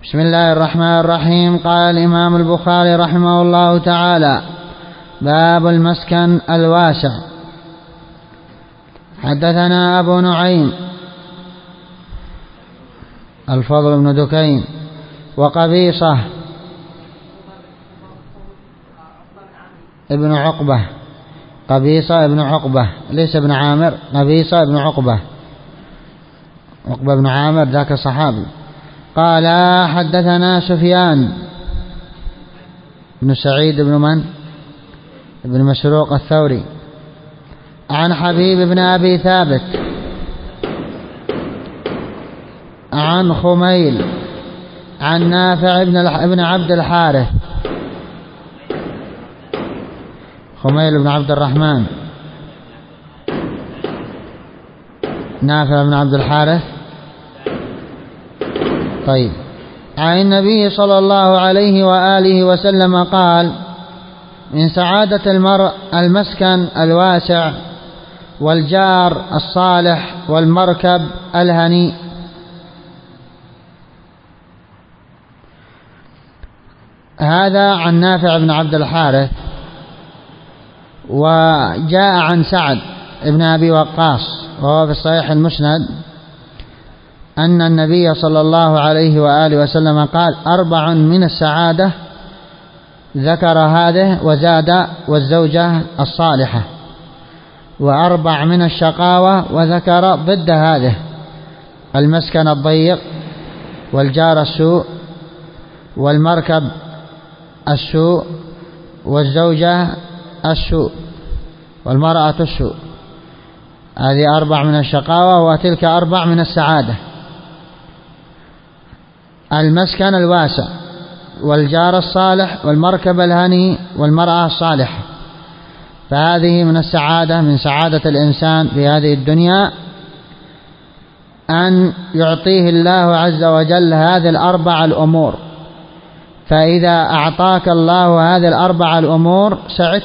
بسم الله الرحمن الرحيم. قال الإمام البخاري رحمه الله تعالى: باب المسكن الواسع. حدثنا أبو نعيم الفضل بن دكين وقبيصة ابن عقبة، قبيصة ابن عقبة ليس ابن عامر، قبيصة ابن عقبة، عقبة بن عامر ذاك صحابي. قال: حدثنا سفيان بن سعيد بن من؟ ابن مسروق الثوري، عن حبيب بن أبي ثابت، عن خميل، عن نافع بن عبد الحارث، خميل بن عبد الرحمن، نافع بن عبد الحارث. طيب. عن النبي صلى الله عليه وآله وسلم قال: من سعادة المرء المسكن الواسع والجار الصالح والمركب الهنيء. هذا عن نافع بن عبد الحارث. وجاء عن سعد بن أبي وقاص وهو في الصحيح المسند أن النبي صلى الله عليه وآله وسلم قال: 4 من السعادة، ذكر هذه وزاد: والزوجة الصالحة. 4 من الشقاوة وذكر ضد هذه: المسكن الضيق، والجار السوء، والمركب السوء، والزوجة السوء، والمرأة السوء. هذه 4 من الشقاوة، وتلك 4 من السعادة: المسكن الواسع، والجار الصالح، والمركب الهني، والمرأة الصالحة. فهذه من السعادة، من سعادة الإنسان في هذه الدنيا أن يعطيه الله عز وجل هذه 4 الأمور. فإذا أعطاك الله هذه 4 الأمور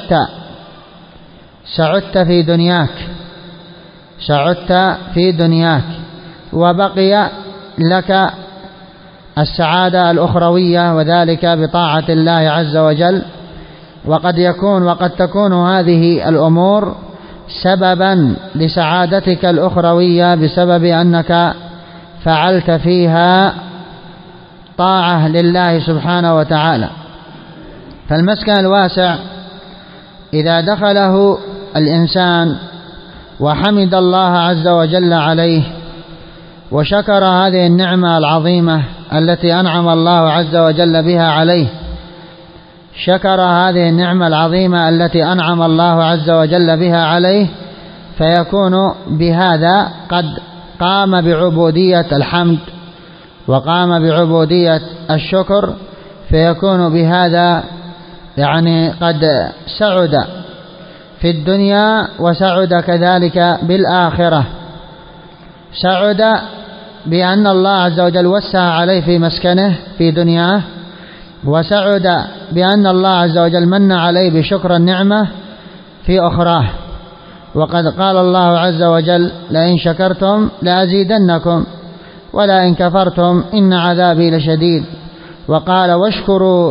سعدت في دنياك، سعدت في دنياك، وبقي لك السعادة الأخروية، وذلك بطاعة الله عز وجل. وقد تكون هذه الأمور سببا لسعادتك الأخروية بسبب أنك فعلت فيها طاعة لله سبحانه وتعالى. فالمسكن الواسع إذا دخله الإنسان وحمد الله عز وجل عليه وشكر هذه النعمة العظيمة التي أنعم الله عز وجل بها عليه، شكر هذه النعمة العظيمة التي أنعم الله عز وجل بها عليه، فيكون بهذا قد قام بعبودية الحمد وقام بعبودية الشكر، فيكون بهذا قد سعد في الدنيا وسعد كذلك بالآخرة. سعد بأن الله عز وجل وسع عليه في مسكنه في دنياه، وسعد بأن الله عز وجل من عليه بشكر النعمة في أخراه. وقد قال الله عز وجل: لئن شكرتم لأزيدنكم ولئن كفرتم إن عذابي لشديد. وقال: واشكروا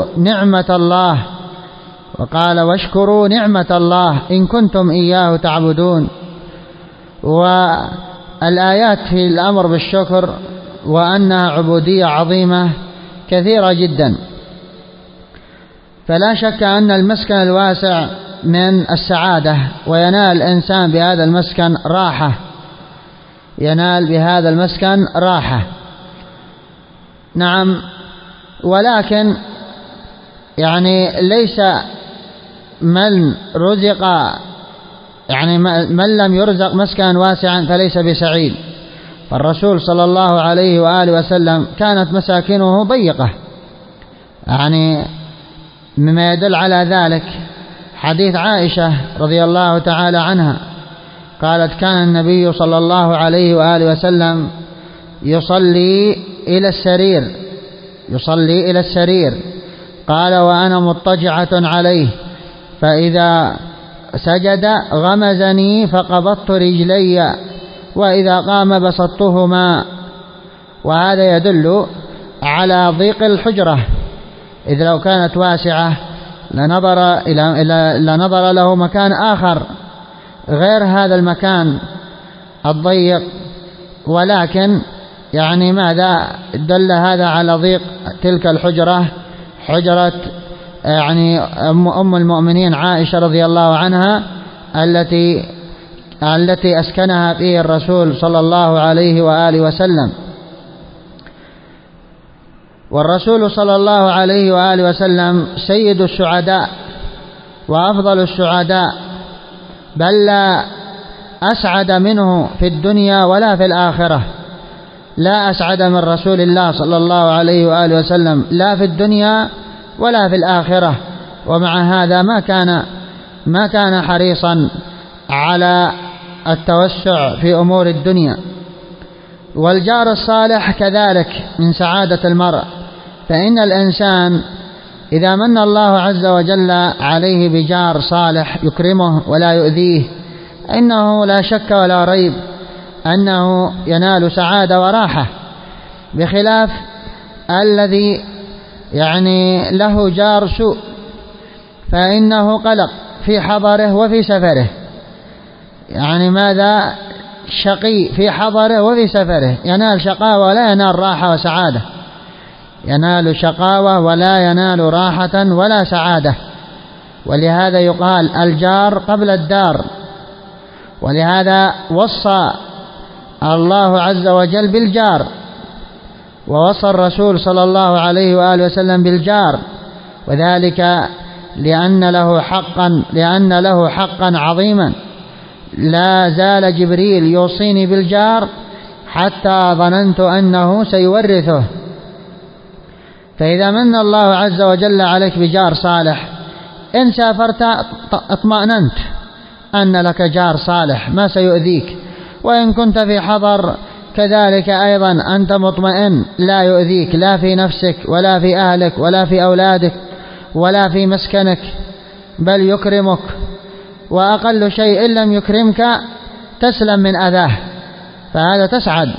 نعمة الله إن كنتم إياه تعبدون. والآيات في الأمر بالشكر وأنها عبودية عظيمة كثيرة جدا. فلا شك أن المسكن الواسع من السعادة، وينال الإنسان بهذا المسكن راحة، ينال بهذا المسكن راحة. نعم. ولكن ليس من رزق من لم يرزق مسكنا واسعا فليس بسعيد. فالرسول صلى الله عليه وآله وسلم كانت مساكنه ضيقة، مما يدل على ذلك حديث عائشة رضي الله تعالى عنها قالت: كان النبي صلى الله عليه وآله وسلم يصلي إلى السرير، قال: وأنا مضطجعة عليه، فإذا سجد غمزني فقبضت رجلي، وإذا قام بسطتهما. وهذا يدل على ضيق الحجرة، إذ لو كانت واسعة لنظر له مكان آخر غير هذا المكان الضيق، ولكن يعني ماذا دل هذا على ضيق تلك الحجرة، حجرة يعني أم المؤمنين عائشة رضي الله عنها التي أسكنها فيه الرسول صلى الله عليه وآله وسلم. والرسول صلى الله عليه وآله وسلم سيد السعداء وأفضل السعداء، بل لا أسعد منه في الدنيا ولا في الآخرة، لا أسعد من رسول الله صلى الله عليه وآله وسلم لا في الدنيا ولا في الآخرة. ومع هذا ما كان حريصا على التوسع في أمور الدنيا. والجار الصالح كذلك من سعادة المرء، فإن الإنسان إذا من الله عز وجل عليه بجار صالح يكرمه ولا يؤذيه، إنه لا شك ولا ريب أنه ينال سعادة وراحة، بخلاف الذي يعني له جار سوء، فإنه قلق في حضره وفي سفره، يعني ماذا شقي في حضره وفي سفره، ينال شقاوة ولا ينال راحة وسعادة، ينال شقاوة ولا ينال راحة ولا سعادة. ولهذا يقال الجار قبل الدار، ولهذا وصى الله عز وجل بالجار، ووصى الرسول صلى الله عليه وآله وسلم بالجار، وذلك لأن له حقا عظيما. لا زال جبريل يوصيني بالجار حتى ظننت أنه سيورثه. فإذا من الله عز وجل عليك بجار صالح، إن سافرت اطمأننت أن لك جار صالح ما سيؤذيك، وإن كنت في حضر كذلك أيضا أنت مطمئن لا يؤذيك، لا في نفسك ولا في أهلك ولا في أولادك ولا في مسكنك، بل يكرمك، وأقل شيء إن لم يكرمك تسلم من أذاه، فهذا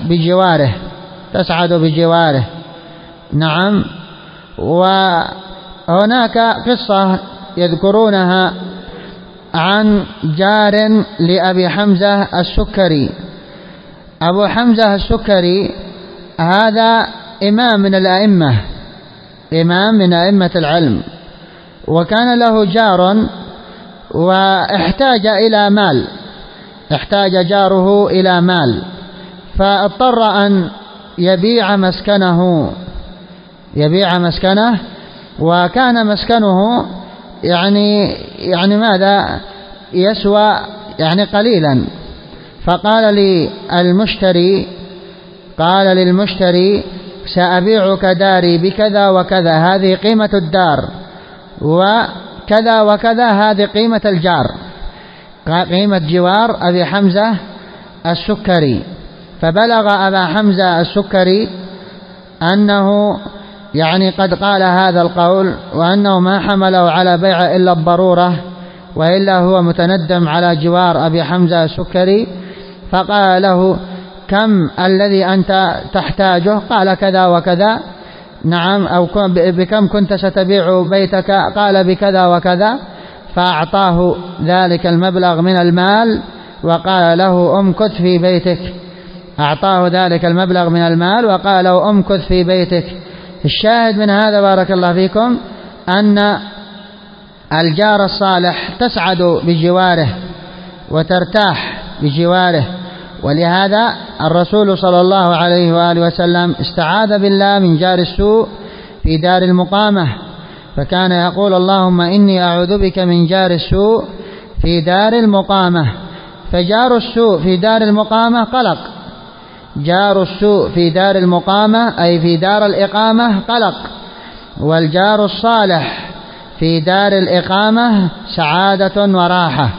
تسعد بجواره. نعم. وهناك قصة يذكرونها عن جار لأبي حمزة السكري. أبو حمزة السكري هذا إمام من أئمة العلم، وكان له جار واحتاج إلى مال، احتاج جاره إلى مال، فاضطر أن يبيع مسكنه، وكان مسكنه يعني ماذا يسوى يعني قليلا، فقال للمشتري سأبيعك داري بكذا وكذا، هذه قيمة الدار، وكذا وكذا هذه قيمة الجار، قيمة جوار أبي حمزة السكري. فبلغ أبا حمزة السكري أنه يعني قد قال هذا القول، وأنه ما حمله على بيع إلا الضرورة، وإلا هو متندم على جوار أبي حمزة السكري. فقال له كم الذي أنت تحتاجه؟ قال كذا وكذا. نعم. أو بكم كنت ستبيع بيتك؟ قال بكذا وكذا. فأعطاه ذلك المبلغ من المال وقال له أمكث في بيتك. أعطاه ذلك المبلغ من المال وقال له أمكث في بيتك. الشاهد من هذا بارك الله فيكم أن الجار الصالح تسعد بجواره وترتاح بجواره. ولهذا الرسول صلى الله عليه وآله وسلم استعاذ بالله من جار السوء في دار المقامة، فكان يقول اللهم إني أعوذ بك من جار السوء في دار المقامة. فجار السوء في دار المقامة قلق، جار السوء في دار المقامة أي في دار الإقامة قلق، والجار الصالح في دار الإقامة سعادة وراحة.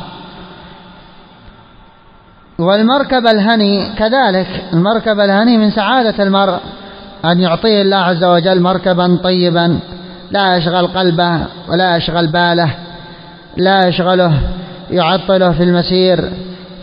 والمركب الهني كذلك، المركب الهني من سعادة المرء أن يعطيه الله عز وجل مركبا طيبا لا يشغل قلبه ولا يشغل باله، لا يشغله يعطله في المسير،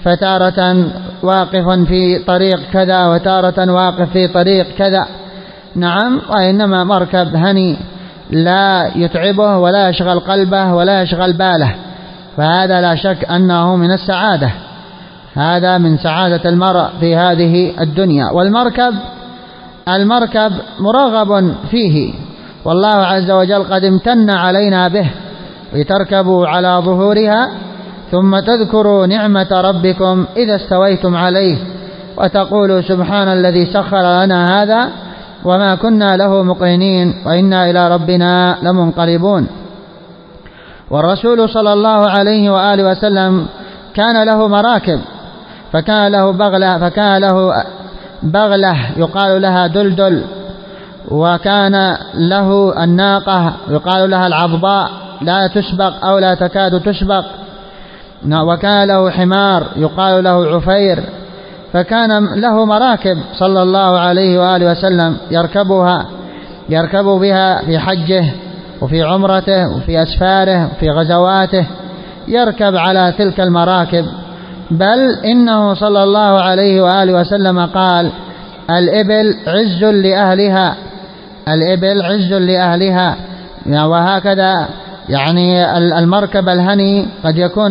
فتارة واقف في طريق كذا وتارة واقف في طريق كذا، نعم، وإنما مركب هني لا يتعبه ولا يشغل قلبه ولا يشغل باله، فهذا لا شك أنه من السعادة، هذا من سعادة المرء في هذه الدنيا. المركب مرغب فيه، والله عز وجل قد امتن علينا به، لتركبوا على ظهورها ثم تذكروا نعمة ربكم إذا استويتم عليه وتقولوا سبحان الذي سخر لنا هذا وما كنا له مقرنين وإنا إلى ربنا لمنقلبون. والرسول صلى الله عليه وآله وسلم كان له مراكب، فكان له بغلة يقال لها دلدل، وكان له الناقة يقال لها العضباء لا تسبق أو لا تكاد تسبق، وكان له حمار يقال له عفير. فكان له مراكب صلى الله عليه وآله وسلم يركب بها في حجه وفي عمرته وفي أسفاره وفي غزواته، يركب على تلك المراكب. بل إنه صلى الله عليه وآله وسلم قال: الإبل عز لأهلها، الإبل عز لأهلها. وهكذا يعني المركب الهني قد يكون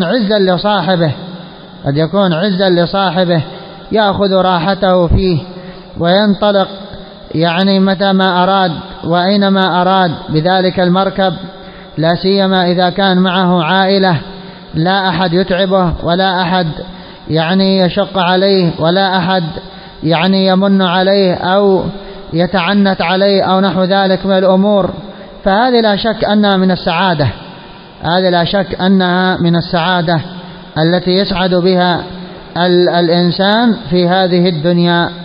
عزا لصاحبه، يأخذ راحته فيه وينطلق يعني متى ما أراد وأينما أراد بذلك المركب، لا سيما إذا كان معه عائلة، لا أحد يتعبه ولا أحد يعني يشق عليه ولا أحد يعني يمن عليه أو يتعنت عليه أو نحو ذلك من الأمور. فهذه لا شك أنها من السعادة التي يسعد بها الإنسان في هذه الدنيا.